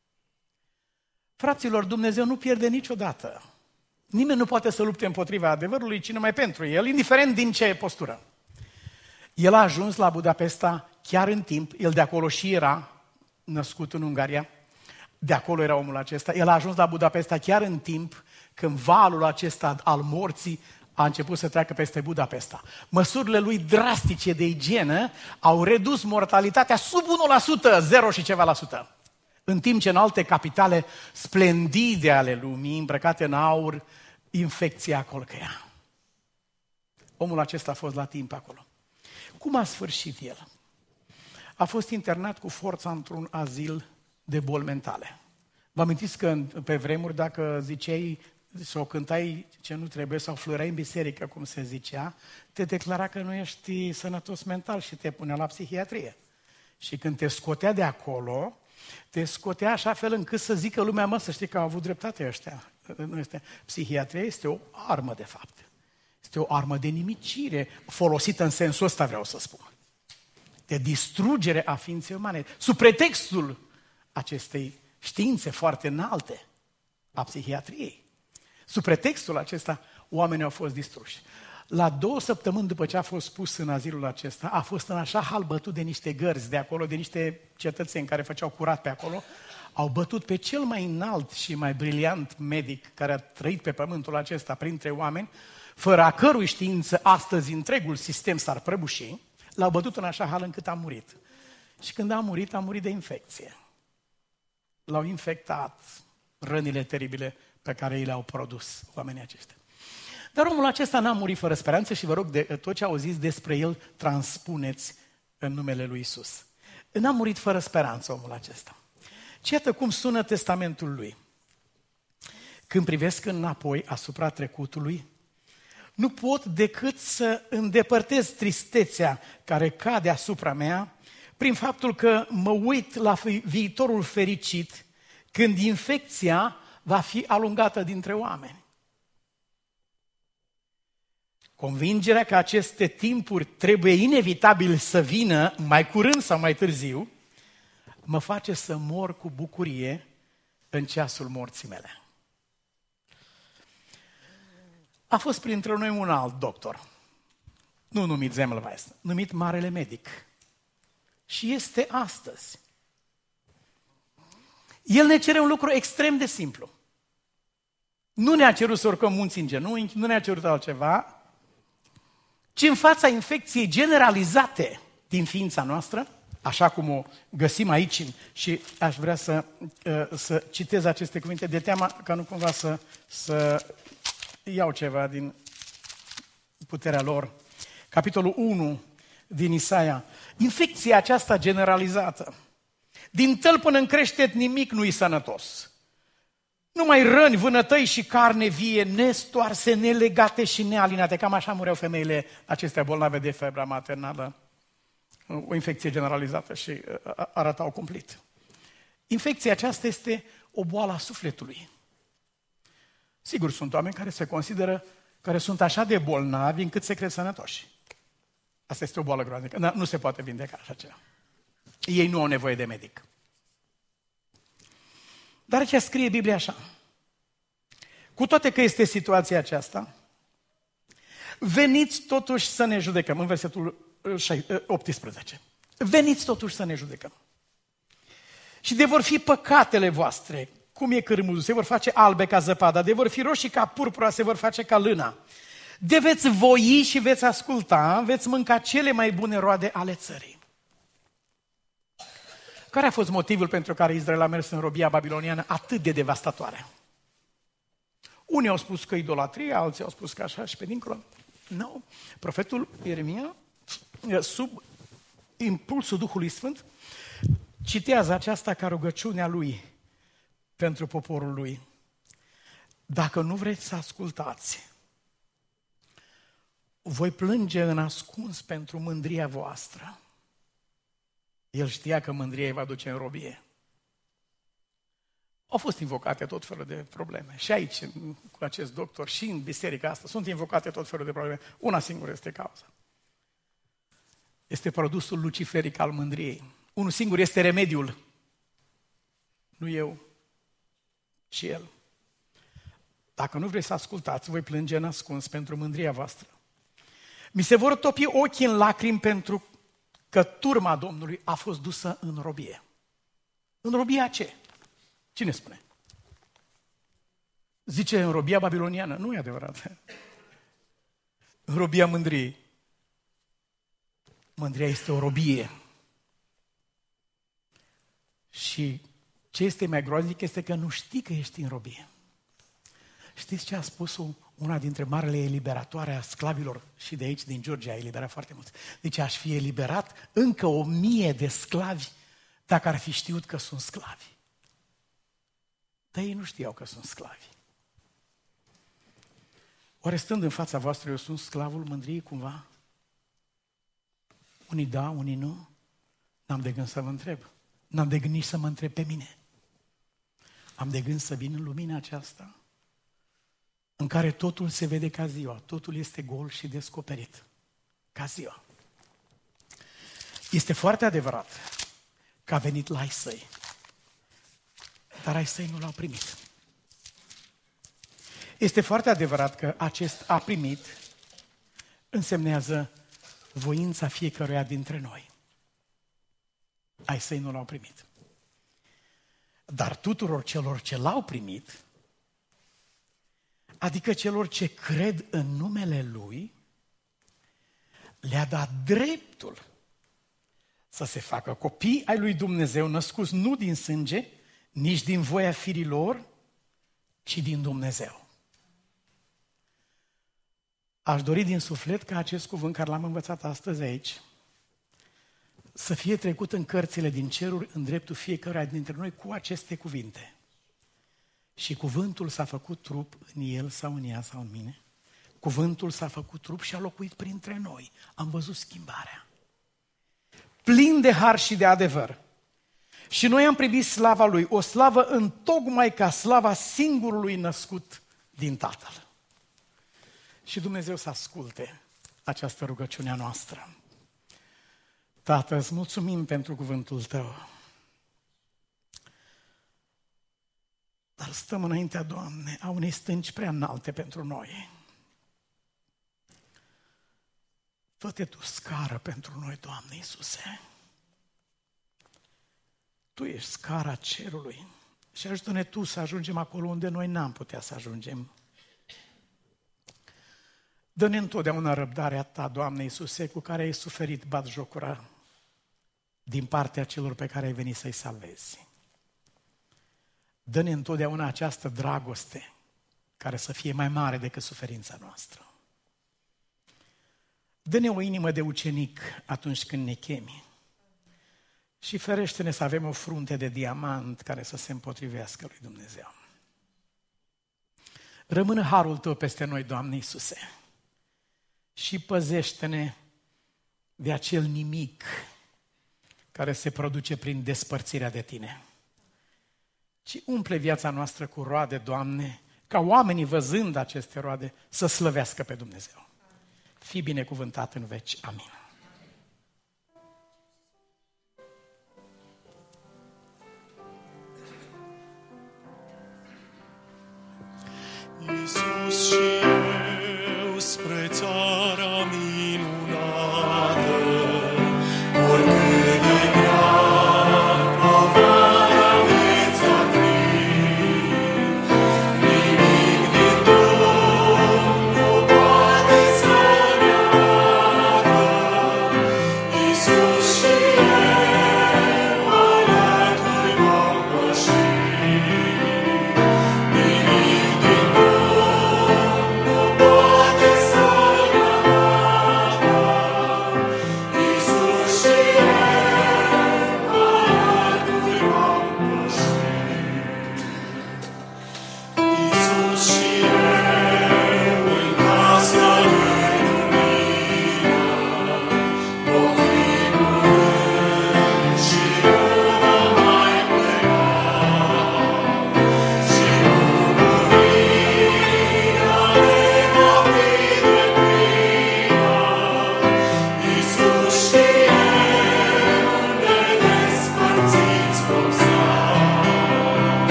Fraților, Dumnezeu nu pierde niciodată. Nimeni nu poate să lupte împotriva adevărului, ci numai pentru el, indiferent din ce postură. El a ajuns la Budapesta chiar în timp, el de acolo și era născut în Ungaria, de acolo era omul acesta, el a ajuns la Budapesta chiar în timp când valul acesta al morții a început să treacă peste Budapesta. Măsurile lui drastice de igienă au redus mortalitatea sub 1%, 0 și ceva la sută. În timp ce în alte capitale splendide ale lumii, îmbrăcate în aur, infecția colcăia. Omul acesta a fost la timp acolo. Cum a sfârșit el? A fost internat cu forța într-un azil de boli mentale. Vă amintiți că pe vremuri dacă ziceai sau cântai ce nu trebuie sau flărai în biserică, cum se zicea, te declara că nu ești sănătos mental și te punea la psihiatrie. Și când te scotea de acolo, te scotea așa fel încât să zică lumea, mă, să știi că au avut dreptate ăștia. Psihiatria este o armă, de fapt. Este o armă de nimicire, folosită în sensul ăsta, vreau să spun. De distrugere a ființei umane, sub pretextul acestei științe foarte înalte a psihiatriei. Sub pretextul acesta, oamenii au fost distruși. La 2 săptămâni după ce a fost pus în azilul acesta, a fost în așa hal bătut de niște gărzi de acolo, de niște cetățeni care făceau curat pe acolo, au bătut pe cel mai înalt și mai briliant medic care a trăit pe pământul acesta printre oameni, fără a cărui știință astăzi întregul sistem s-ar prăbuși, l-au bătut în așa hal încât a murit. Și când a murit de infecție. L-au infectat rănile teribile pe care i le-au produs oamenii aceștia. Dar omul acesta n-a murit fără speranță și vă rog, de tot ce auziți despre el, transpuneți în numele lui Iisus. N-a murit fără speranță omul acesta. Și iată cum sună testamentul lui. Când privesc înapoi asupra trecutului, nu pot decât să îndepărtez tristețea care cade asupra mea prin faptul că mă uit la viitorul fericit când infecția va fi alungată dintre oameni. Convingerea că aceste timpuri trebuie inevitabil să vină mai curând sau mai târziu, mă face să mor cu bucurie în ceasul morții mele. A fost printre noi un alt doctor, nu numit Semmelweis, numit Marele Medic. Și este astăzi. El ne cere un lucru extrem de simplu. Nu ne-a cerut să urcăm munți în genunchi, nu ne-a cerut altceva, ci în fața infecției generalizate din ființa noastră, așa cum o găsim aici, și aș vrea să citez aceste cuvinte de teamă, ca nu cumva să iau ceva din puterea lor. Capitolul 1 din Isaia. Infecția aceasta generalizată. Din tăl până în creștet nimic nu-i sănătos. Numai răni, vânătăi și carne vie, nestoarse, nelegate și nealinate. Cam așa mureau femeile acestea bolnave de febra maternală. O infecție generalizată și arătau cumplit. Infecția aceasta este o boală a sufletului. Sigur, sunt oameni care se consideră, care sunt așa de bolnavi încât se cred sănătoși. Asta este o boală groaznică. Nu se poate vindeca așa ceva. Ei nu au nevoie de medic. Dar ce scrie Biblia așa? Cu toate că este situația aceasta, veniți totuși să ne judecăm. În versetul 18. Veniți totuși să ne judecăm. Și de vor fi păcatele voastre, cum e cârmul, se vor face albe ca zăpada, de vor fi roșii ca purpura, se vor face ca lâna. De veți voi și veți asculta, veți mânca cele mai bune roade ale țării. Care a fost motivul pentru care Israel a mers în robia babiloniană atât de devastatoare? Unii au spus că idolatrie, alții au spus că așa și pe dincolo. Nu. Profetul Ieremia, sub impulsul Duhului Sfânt, citează aceasta ca rugăciunea lui pentru poporul lui. Dacă nu vreți să ascultați, voi plânge în ascuns pentru mândria voastră. El știa că mândria îi va duce în robie. Au fost invocate tot felul de probleme. Și aici, cu acest doctor, și în biserica asta, sunt invocate tot felul de probleme. Una singură este cauza. Este produsul luciferic al mândriei. Unul singur este remediul. Nu eu, ci el. Dacă nu vreți să ascultați, voi plânge în ascuns pentru mândria voastră. Mi se vor topi ochii în lacrimi pentru că turma Domnului a fost dusă în robie. În robia ce? Cine spune? Zice în robia babiloniană. Nu e adevărat. În robia mândriei. Mândria este o robie. Și ce este mai groaznic este că nu știi că ești în robie. Știți ce a spus una dintre marele eliberatoare a sclavilor și de aici, din Georgia, a eliberat foarte mulți. Deci aș fi eliberat încă 1000 de sclavi dacă ar fi știut că sunt sclavi. Dar ei nu știau că sunt sclavi. Oare stând în fața voastră, eu sunt sclavul mândriei cumva? Unii da, unii nu. N-am de gând să vă întreb. N-am de gând nici să mă întreb pe mine. Am de gând să vin în lumina aceasta în care totul se vede ca ziua, totul este gol și descoperit. Ca ziua. Este foarte adevărat că a venit la ai săi, dar ai săi nu l-au primit. Este foarte adevărat că acest a primit însemnează voința fiecăruia dintre noi. Ai săi nu l-au primit. Dar tuturor celor ce l-au primit, adică celor ce cred în numele Lui, le-a dat dreptul să se facă copii ai lui Dumnezeu, născuți nu din sânge, nici din voia firilor, ci din Dumnezeu. Aș dori din suflet ca acest cuvânt care l-am învățat astăzi aici să fie trecut în cărțile din ceruri în dreptul fiecăruia dintre noi cu aceste cuvinte. Și cuvântul s-a făcut trup în el sau în ea sau în mine. Cuvântul s-a făcut trup și a locuit printre noi. Am văzut schimbarea. Plin de har și de adevăr. Și noi am privit slava Lui, o slavă întocmai ca slava singurului născut din Tatăl. Și Dumnezeu să asculte această rugăciune a noastră. Tată, îți mulțumim pentru cuvântul Tău. Dar stăm înaintea, Doamne, a unei stânci prea înalte pentru noi. Fă-te Tu scară pentru noi, Doamne Iisuse. Tu ești scara cerului și ajută-ne Tu să ajungem acolo unde noi n-am putea să ajungem. Dă-ne întotdeauna răbdarea Ta, Doamne Iisuse, cu care ai suferit batjocura din partea celor pe care ai venit să-i salvezi. Dă-ne întotdeauna această dragoste care să fie mai mare decât suferința noastră. Dă-ne o inimă de ucenic atunci când ne chemi și ferește-ne să avem o frunte de diamant care să se împotrivească lui Dumnezeu. Rămână harul Tău peste noi, Doamne Iisuse, și păzește-ne de acel nimic care se produce prin despărțirea de Tine. Ci umple viața noastră cu roade, Doamne, ca oamenii văzând aceste roade să slăvească pe Dumnezeu. Fii binecuvântat în veci. Amin. Iisus și eu spre țara minunată, oricât de grea povara vieții ar fi, nimic din drum nu poate să ne abată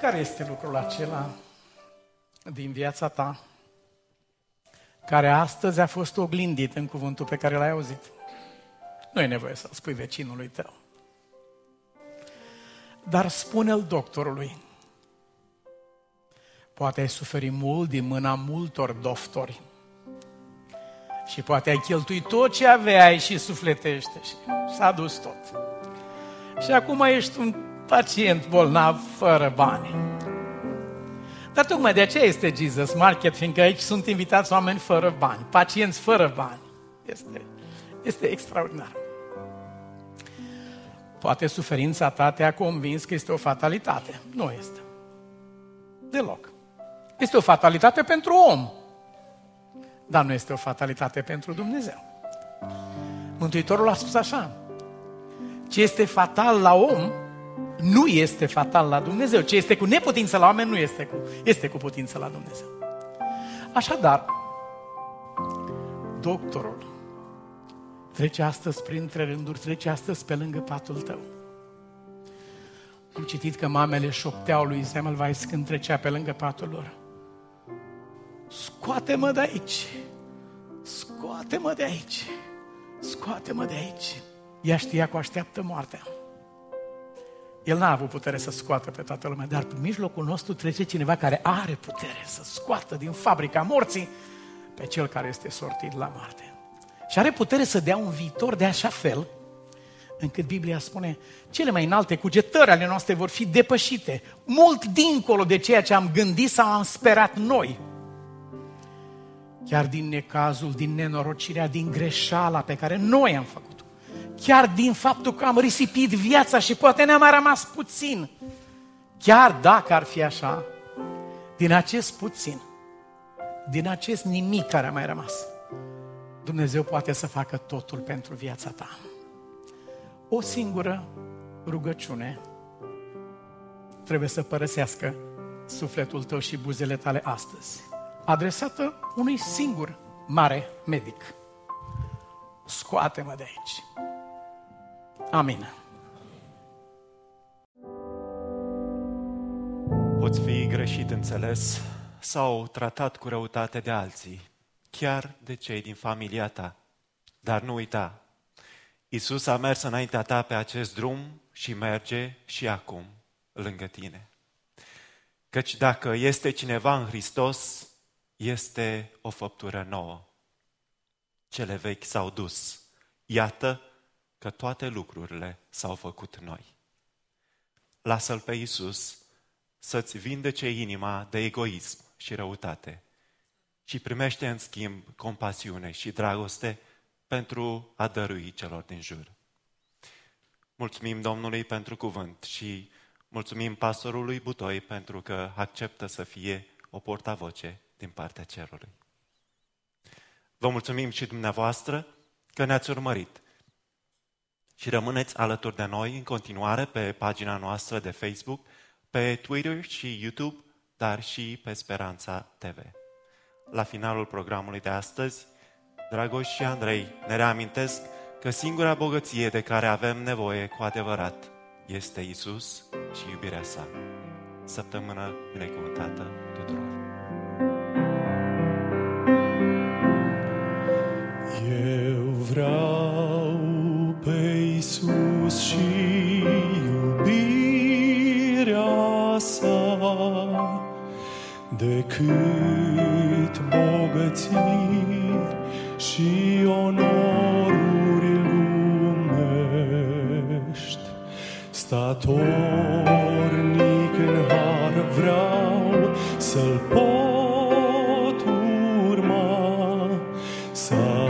care este lucrul acela din viața ta care astăzi a fost oglindit în cuvântul pe care l-ai auzit? Nu e nevoie să-l spui vecinului tău. Dar spune-l doctorului. Poate ai suferit mult din mâna multor doctori și poate ai cheltuit tot ce aveai și sufletește și s-a dus tot. Și acum ești un pacient bolnav fără bani. Dar tocmai de aceea este Jesus Market, fiindcă aici sunt invitați oameni fără bani, pacienți fără bani. Este extraordinar. Poate suferința ta te-a convins că este o fatalitate. Nu este. Deloc. Este o fatalitate pentru om, dar nu este o fatalitate pentru Dumnezeu. Mântuitorul a spus așa: ce este fatal la om, nu este fatal la Dumnezeu. Ce este cu neputință la oameni, nu este cu putință la Dumnezeu. Așadar, doctorul trece astăzi printre rânduri, trece astăzi pe lângă patul tău. Am citit că mamele șopteau lui Semmelweis când trecea pe lângă patul lor: scoate-mă de aici, scoate-mă de aici, scoate-mă de aici. Ea știa că o așteaptă moartea. El n-a avut putere să scoată pe toată lumea, dar în mijlocul nostru trece cineva care are putere să scoată din fabrica morții pe cel care este sortit la moarte. Și are putere să dea un viitor de așa fel încât Biblia spune: cele mai înalte cugetări ale noastre vor fi depășite, mult dincolo de ceea ce am gândit sau am sperat noi. Chiar din necazul, din nenorocirea, din greșeala pe care noi am făcut-o, chiar din faptul că am risipit viața și poate ne-a mai rămas puțin, chiar dacă ar fi așa, din acest puțin, din acest nimic care a mai rămas, Dumnezeu poate să facă totul pentru viața ta. O singură rugăciune trebuie să părăsească sufletul tău și buzele tale astăzi, adresată unui singur mare medic: scoate-mă de aici. Amin. Poți fi greșit înțeles sau tratat cu răutate de alții, chiar de cei din familia ta. Dar nu uita, Iisus a mers înaintea ta pe acest drum și merge și acum lângă tine. Căci dacă este cineva în Hristos, este o făptură nouă. Cele vechi s-au dus. Iată că toate lucrurile s-au făcut noi. Lasă-L pe Iisus să-ți vindece inima de egoism și răutate și primește în schimb compasiune și dragoste pentru a dărui celor din jur. Mulțumim Domnului pentru cuvânt și mulțumim pastorului Butoi pentru că acceptă să fie o portavoce din partea cerului. Vă mulțumim și dumneavoastră că ne-ați urmărit și rămâneți alături de noi în continuare pe pagina noastră de Facebook, pe Twitter și YouTube, dar și pe Speranța TV. La finalul programului de astăzi, Dragoș și Andrei ne reamintesc că singura bogăție de care avem nevoie cu adevărat este Iisus și iubirea sa. Săptămână binecuvântată tuturor! Eu vreau pe Iisus și iubirea sa, decât bogății și onoruri lumești. Statornic în har vreau să-L pot urma, să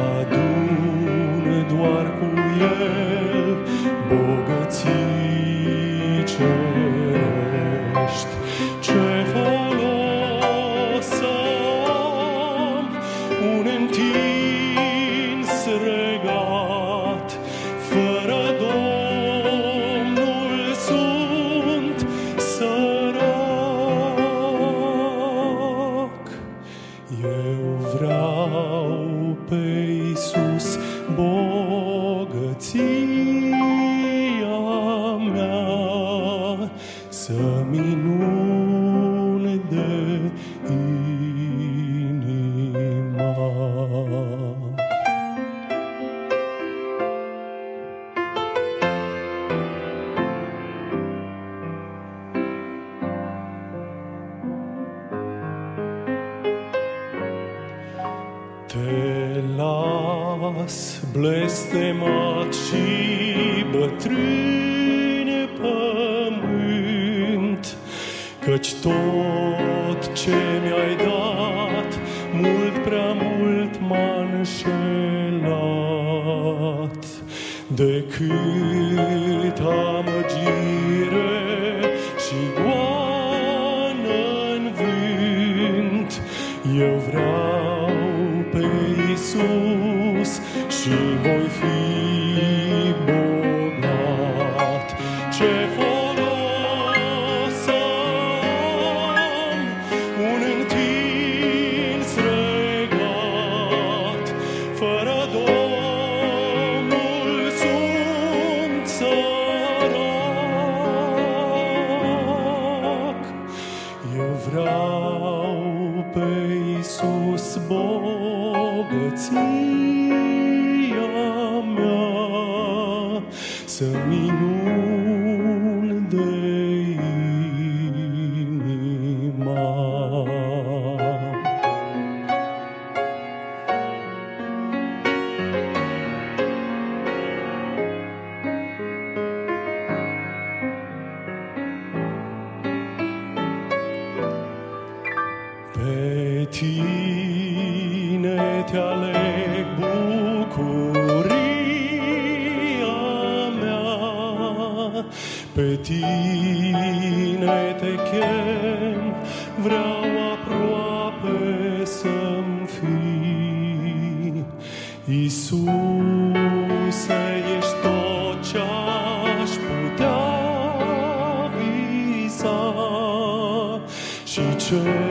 adun doar cu El bogății cerești. Ce folos să am un întins regat, fără Domnul sunt sărac. Eu vreau pe Iisus bogăția mea, să-mi blestemat și bătrâne pământ, căci tot ce mi-ai dat, mult prea mult m-a înșelat. Decât amăgire și goană-n vânt, eu vreau pe Iisus și voi fi bogat. Ce folos am, un întins regat, fără Domnul sunt sărac. Eu vreau pe Iisus bogăția mea, să minun de inima. Pe tine te aleg, bucuria mea, pe tine te chem, vreau aproape să-mi fii. Iisuse, ești tot ce-aș putea visa și ce